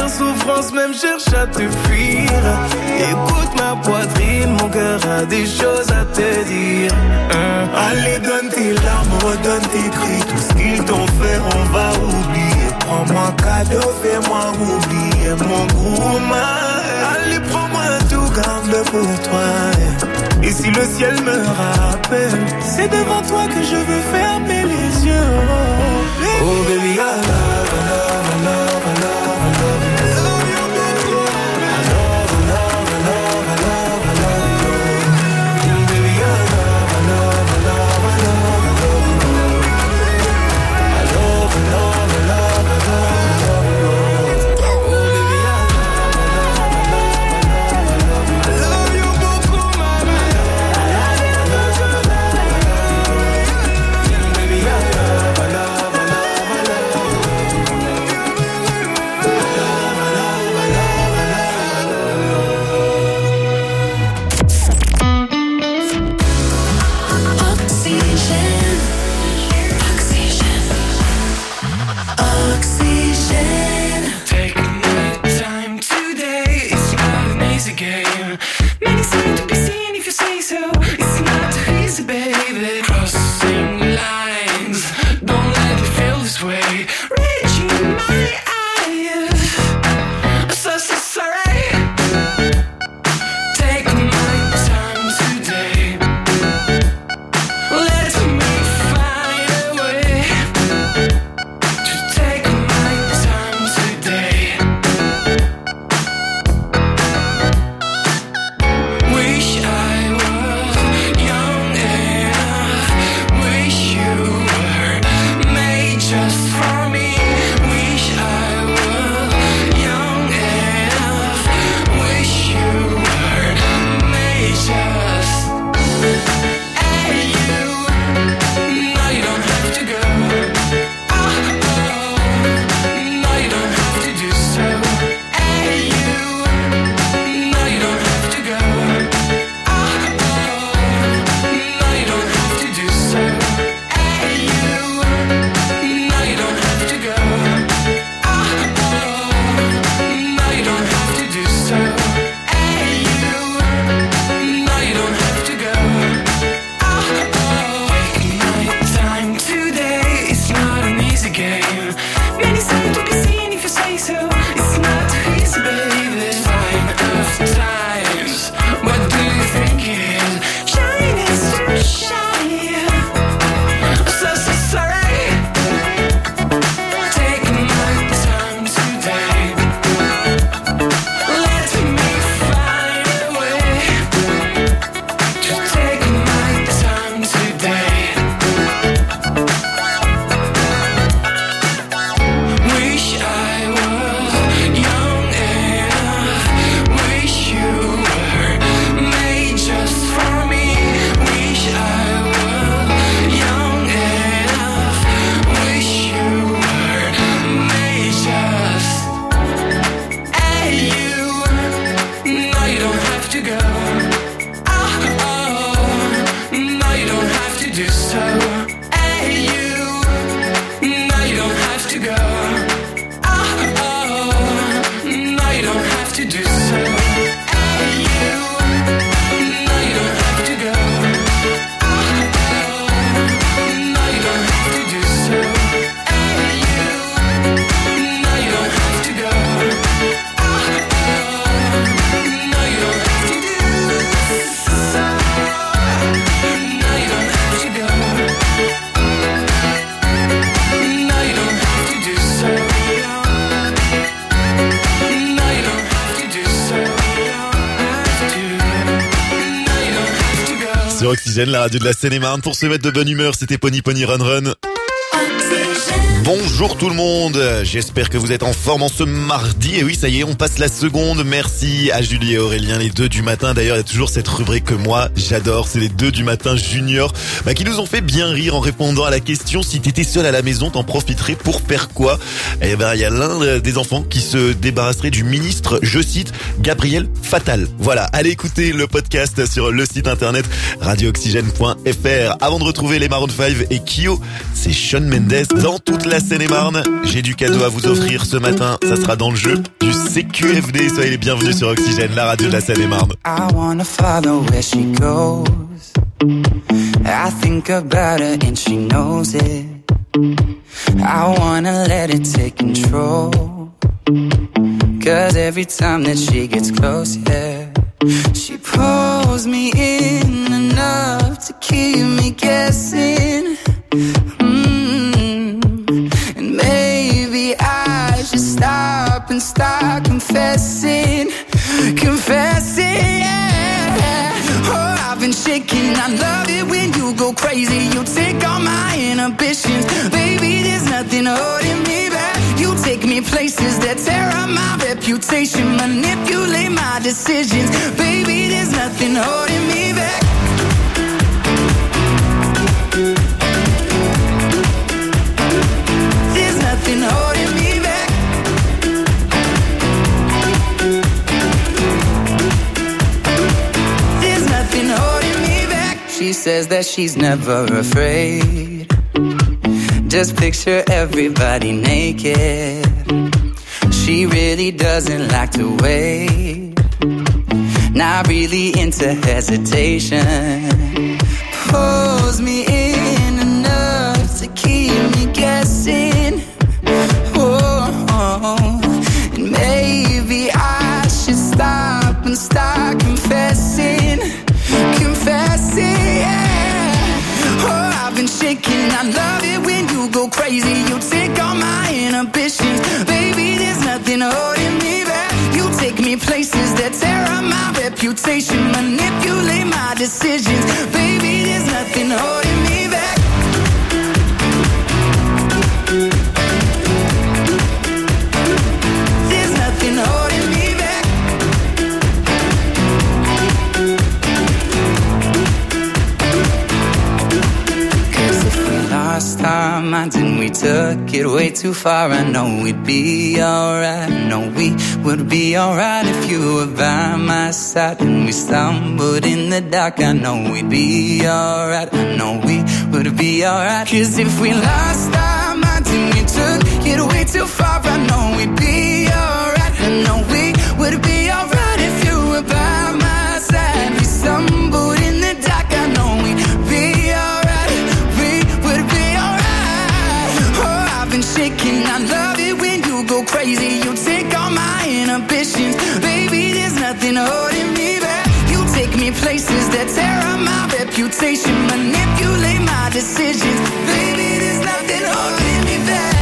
à te fuir. Écoute ma poitrine, mon cœur a des choses à te dire. Hein? Allez, donne tes larmes, redonne tes cris. Tout ce qu'ils t'ont fait, on va oublier. Prends-moi cadeau, fais-moi oublier mon gourmand. Allez, prends-moi tout, garde-le pour toi. Et si le ciel me rappelle, c'est devant toi que je veux fermer les yeux. Oh, oh baby, I love, I love, I love, I love. Sur Oxygène, la radio de la Seine-et-Marne. Pour se mettre de bonne humeur, c'était Pony Pony Run Run. Bonjour tout le monde, j'espère que vous êtes en forme en ce mardi. Et oui, ça y est, on passe la seconde. Merci à Julie et Aurélien, les deux du matin. D'ailleurs, il y a toujours cette rubrique que moi, j'adore. C'est les deux du matin junior, bah, qui nous ont fait bien rire en répondant à la question: si t'étais seul à la maison, t'en profiterais pour faire quoi? Eh ben, il y a l'un des enfants qui se débarrasserait du ministre, je cite, Gabriel Fatal. Voilà, allez écouter le podcast sur le site internet radio oxygène point f r. Avant de retrouver les Maroon five et Kyo, c'est Shawn Mendes dans toute la la Seine-et-Marne. J'ai du cadeau à vous offrir ce matin. Ça sera dans le jeu du C Q F D. Soyez les bienvenus sur Oxygène, la radio de la Seine-et-Marne. I wanna follow where she goes. I think about her and she knows it. I wanna let it take control. Cause every time that she gets close, yeah, she pulls me in enough to keep me guessing. Mm-hmm. And maybe I should stop and start confessing. Confessing, yeah. Oh, I've been shaking. I love it when you go crazy. You take all my inhibitions. Baby, there's nothing holding me back. You take me places that tear up my reputation. Manipulate my decisions. Baby, there's nothing holding me back. There's nothing holding me back. There's nothing holding me back. She says that she's never afraid. Just picture everybody naked. She really doesn't like to wait. Not really into hesitation. Pulls me in enough to keep me guessing. Oh, oh. And maybe I should stop and start confessing. Confessing, yeah. Oh, I've been shaking. I love it when you go crazy. You take all my inhibitions. Baby, there's nothing holding me back. You take me places that tear up my reputation. Manipulate my decisions. Baby, there's nothing holding me back. There's nothing holding me back. Cause if we lost our minds and we took it way too far, I know we'd be alright. I know we would be alright if you were by my side. And we stumbled in the dark, I know we'd be alright. I know we would be alright. Cause if we lost our minds and we took it way too far, I know we'd be alright. I know we would be alright if you were by my side. We stumbled in the dark, I know we'd be alright. We would be alright. Oh, I've been shaking. I love it when you go crazy. You take all my inhibitions. Baby, there's nothing holding me back. You take me places that tear up my reputation. Manipulate my decisions. Baby, there's nothing holding me back.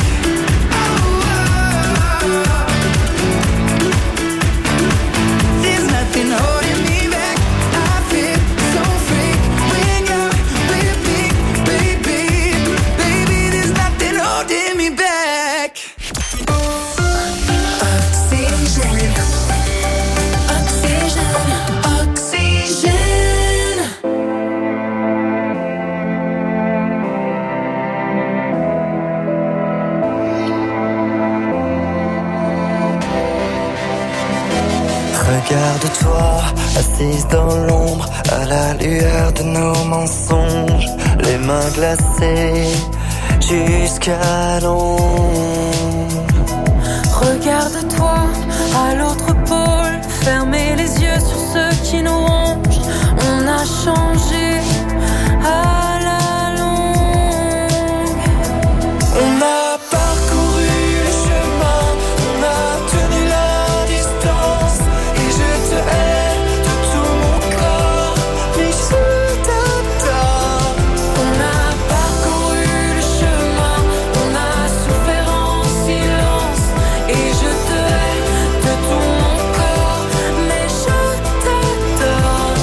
There's nothing holding me back. I feel so free when you're with me, baby. Baby, there's nothing holding me back. Oxygène, oxygène, oxygène. Regarde-toi, assise dans l'ombre, à la lueur de nos mensonges, les mains glacées jusqu'à l'ombre. Regarde-toi à l'autre pôle, fermez les yeux sur ceux qui nous rongent. On a changé à la longue. On a parcouru le chemin, on a tenu la distance, et je te hais de tout mon corps, mais je t'adore. On a parcouru le chemin, on a souffert en silence, et je te hais de tout mon corps, mais je t'adore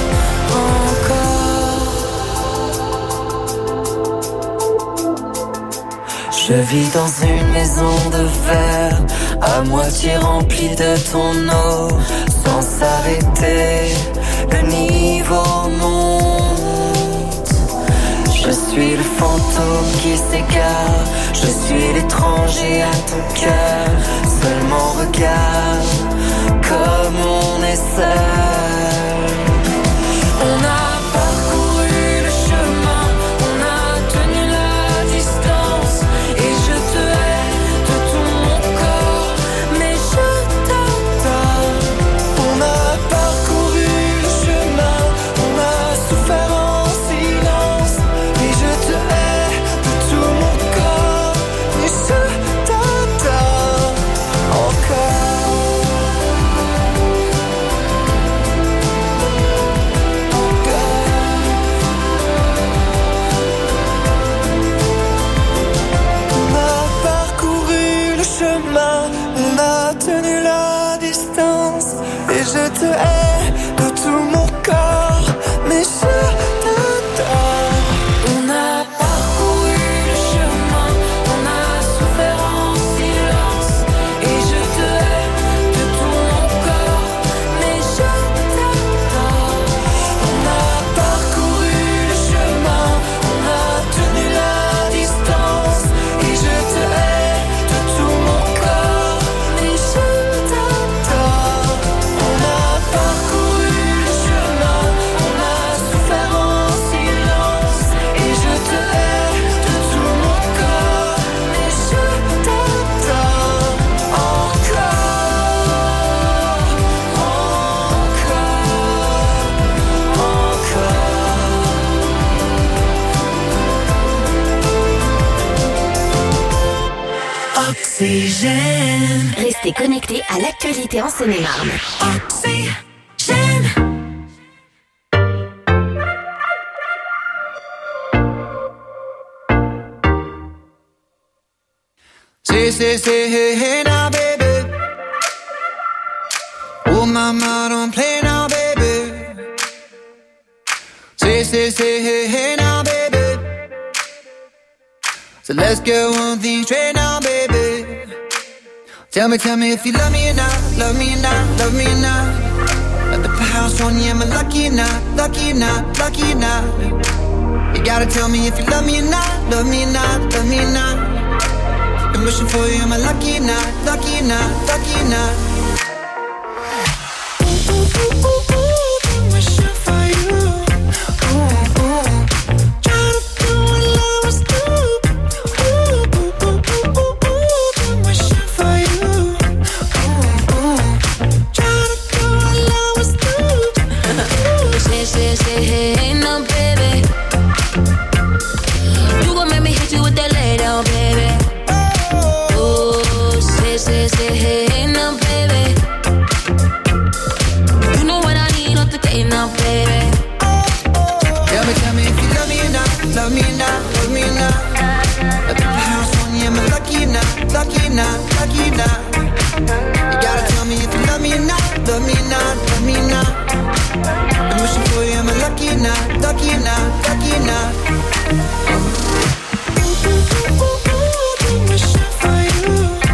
encore. Je vis dans une maison de verre, à moitié remplie de ton eau, sans s'arrêter, le niveau monte. Je suis le fantôme qui s'égare, je suis l'étranger à ton cœur. Seul mon regard, comme on est seul. On a parcouru le chemin, on a tenu la distance, et je Oxygène. Restez connectés à l'actualité en Seine-et-Marne. Oxygène. Say, say, say, hey, hey now, baby. Oh, mama, don't play now, baby. Say, say, say, hey, hey now, baby. So let's get one thing straight now, baby. Tell me, tell me if you love me or not, love me or not, love me or not. At the house on you, am I lucky or not, lucky or not, lucky or not? You gotta tell me if you love me or not, love me or not, love me or not. I'm wishing for you, am I lucky or not, lucky or not, lucky or not? Ooh, ooh, ooh, ooh, ooh, I'm wishing for you. Ooh, ooh. Try to do what love was do. Ooh, ooh, ooh, ooh, ooh, ooh, I'm wishing for you. Ooh, ooh. Try to do what love was do. Say, say, say, hey, hey, no, baby. You gon' make me hit you with that lay down, baby. Say, say, hey, hey, now, baby. You know what I need off the day now, baby. Tell me, tell me if you love me or not, love me or not, love me or not. At the house on you, am I lucky or not, lucky or not, lucky or not? You gotta tell me if you love me or not, love me or not, love me or not. I'm wishing for you, am I lucky or not, lucky or not, lucky or not? Ooh, ooh, ooh, ooh, ooh, I'm wishing for you.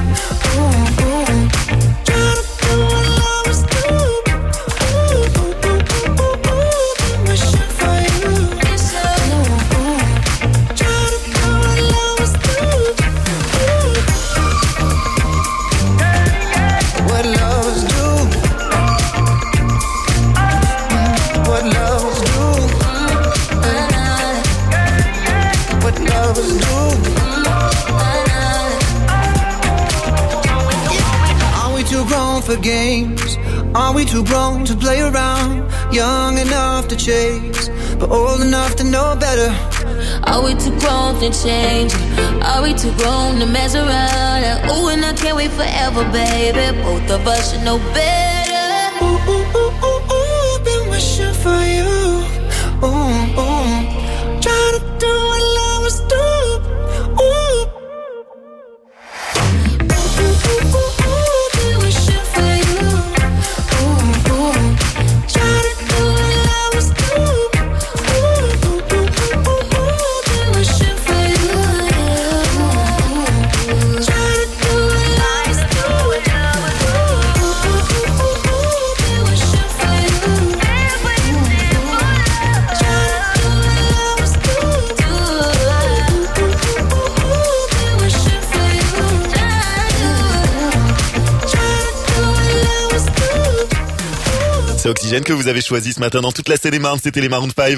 For games, are we too grown to play around? Young enough to chase, but old enough to know better. Are we too grown to change? Are we too grown to mess around? Ooh, and I can't wait forever, baby. Both of us should know better. Ooh, ooh, ooh, ooh, ooh, been wishing for you. Ooh, ooh, trying to do what love was do. Ooh. C'est Oxygène que vous avez choisi ce matin dans toute la Seine-et-Marne, c'était les Maroon five.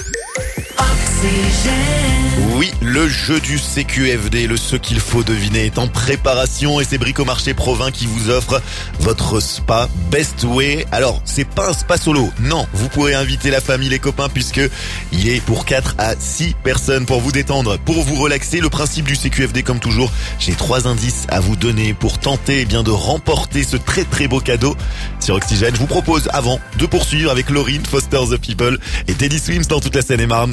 Oui, le jeu du C Q F D, le ce qu'il faut deviner, est en préparation et c'est Bricomarché Provins qui vous offre votre spa Best Way. Alors, c'est pas un spa solo, non, vous pourrez inviter la famille, les copains, puisque il est pour quatre à six personnes pour vous détendre, pour vous relaxer. Le principe du C Q F D, comme toujours, j'ai trois indices à vous donner pour tenter eh bien de remporter ce très très beau cadeau sur Oxygène. Je vous propose, avant, de poursuivre avec Lauryn, Foster the People et Teddy Swims dans toute la Seine-et-Marne.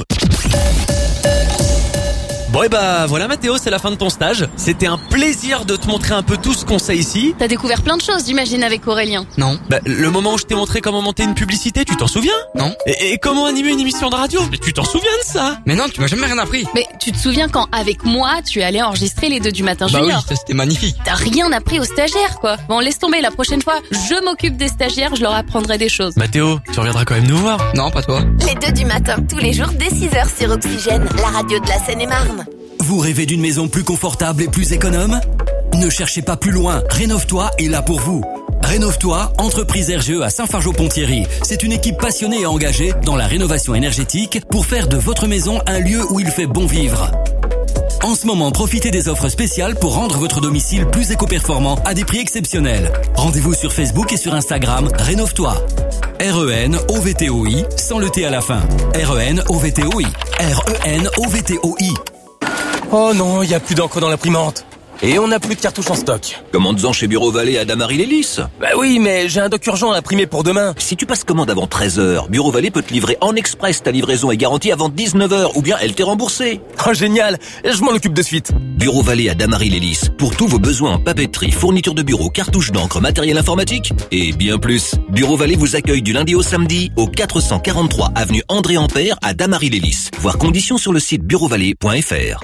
Bon et bah voilà Mathéo, c'est la fin de ton stage. C'était un plaisir de te montrer un peu tout ce qu'on sait ici. T'as découvert plein de choses, j'imagine, avec Aurélien. Non. Bah, le moment où je t'ai montré comment monter une publicité, tu t'en souviens? Non. Et, et comment animer une émission de radio? Mais tu t'en souviens de ça? Mais non, tu m'as jamais rien appris. Mais tu te souviens quand, avec moi, tu es allé enregistrer les deux du matin bah junior? Oui, ça c'était magnifique. T'as rien appris aux stagiaires, quoi. Bon, laisse tomber, la prochaine fois, je m'occupe des stagiaires, je leur apprendrai des choses. Mathéo, tu reviendras quand même nous voir? Non, pas toi. Les deux du matin, tous les jours dès six heures sur Oxygène, la radio de la Seine-et-Marne. Vous rêvez d'une maison plus confortable et plus économe? Ne cherchez pas plus loin, Rénove-toi est là pour vous. Rénove-toi, entreprise R G E à Saint-Fargeau-Ponthierry. C'est une équipe passionnée et engagée dans la rénovation énergétique pour faire de votre maison un lieu où il fait bon vivre. En ce moment, profitez des offres spéciales pour rendre votre domicile plus éco-performant à des prix exceptionnels. Rendez-vous sur Facebook et sur Instagram, Rénove-toi. R E N O V T O I, sans le T à la fin. R E N O V T O I. R E N O V T O I. Oh non, il n'y a plus d'encre dans l'imprimante. Et on n'a plus de cartouches en stock. Commande-en chez Bureau Vallée à Damary-Lélis. Bah oui, mais j'ai un doc urgent à imprimer pour demain. Si tu passes commande avant treize heures, Bureau Vallée peut te livrer en express. Ta livraison est garantie avant dix-neuf heures, ou bien elle t'est remboursée. Oh génial, je m'en occupe de suite. Bureau Vallée à Damary-Lélis. Pour tous vos besoins en papeterie, fourniture de bureau, cartouches d'encre, matériel informatique et bien plus. Bureau Vallée vous accueille du lundi au samedi au quatre cent quarante-trois avenue André Ampère à Damary-Lélis. Voir conditions sur le site bureau vallée point f r.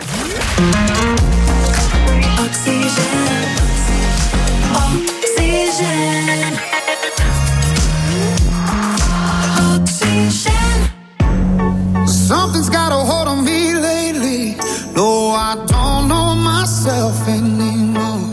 Something's got a hold on me lately. No, I don't know myself anymore.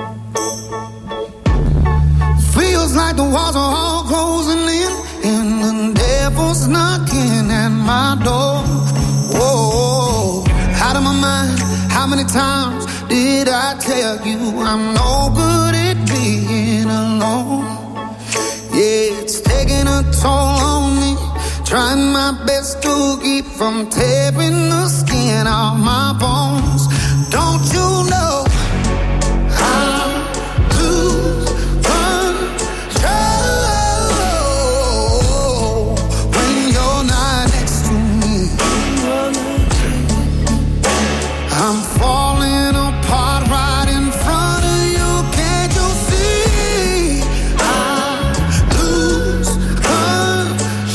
Feels like the walls are all closing in, and the devil's knocking at my door. Whoa, out of my mind. How many times did I tell you I'm no good at being alone? Yeah, it's taking a toll on me. Trying my best to keep from tearing the skin off my bones. Don't you know I lose control when you're not next to me? I'm falling apart right in front of you. Can't you see? I lose control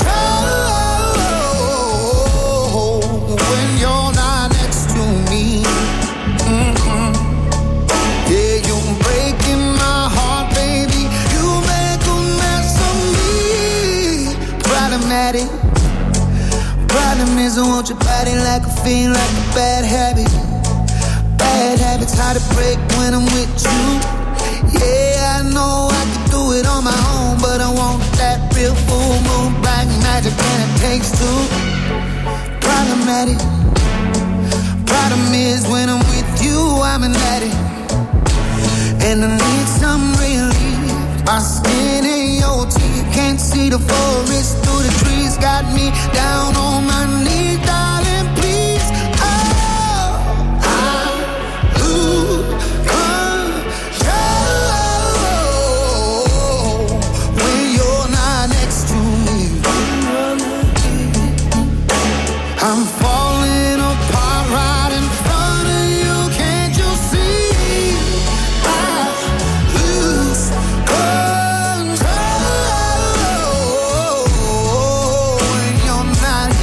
when you're not next to me. Mm-hmm. Yeah, you're breaking my heart, baby. You make a mess of me. Problematic. Problem is I want your body like a fiend, like a bad habit. Bad habits hard to break when I'm with you. Yeah, I know I can do it on my own, but I want that real full moon, black magic, and it takes two. Problematic. Problem is when I'm with you, I'm an addict, and I need some relief. My skin ain't your teeth, can't see the forest through the trees. Got me down on my knees, darling, please. Oh, I lose control when you're not next to me. I'm falling apart right in front of you. Can't you see? I lose control when you're not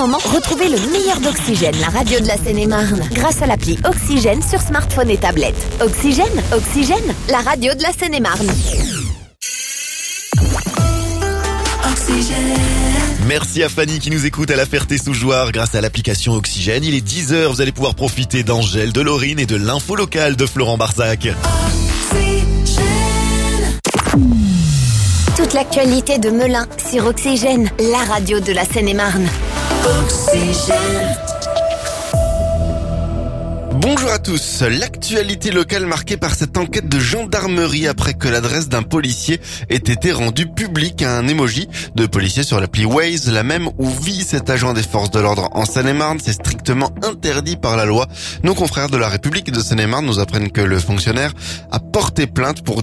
moment, retrouvez le meilleur d'Oxygène, la radio de la Seine-et-Marne, grâce à l'appli Oxygène sur smartphone et tablette. Oxygène, Oxygène, la radio de la Seine-et-Marne. Oxygène. Merci à Fanny qui nous écoute à la Ferté-sous-Jouarre grâce à l'application Oxygène. Il est dix heures, vous allez pouvoir profiter d'Angèle, de Laurine et de l'info locale de Florent Barzac. Toute l'actualité de Melun sur Oxygène, la radio de la Seine-et-Marne. Oxygène. Bonjour à tous. L'actualité locale marquée par cette enquête de gendarmerie après que l'adresse d'un policier ait été rendue publique. Un emoji de policier sur l'appli Waze, la même où vit cet agent des forces de l'ordre en Seine-et-Marne. C'est strictement interdit par la loi. Nos confrères de la République de Seine-et-Marne nous apprennent que le fonctionnaire a porté plainte pour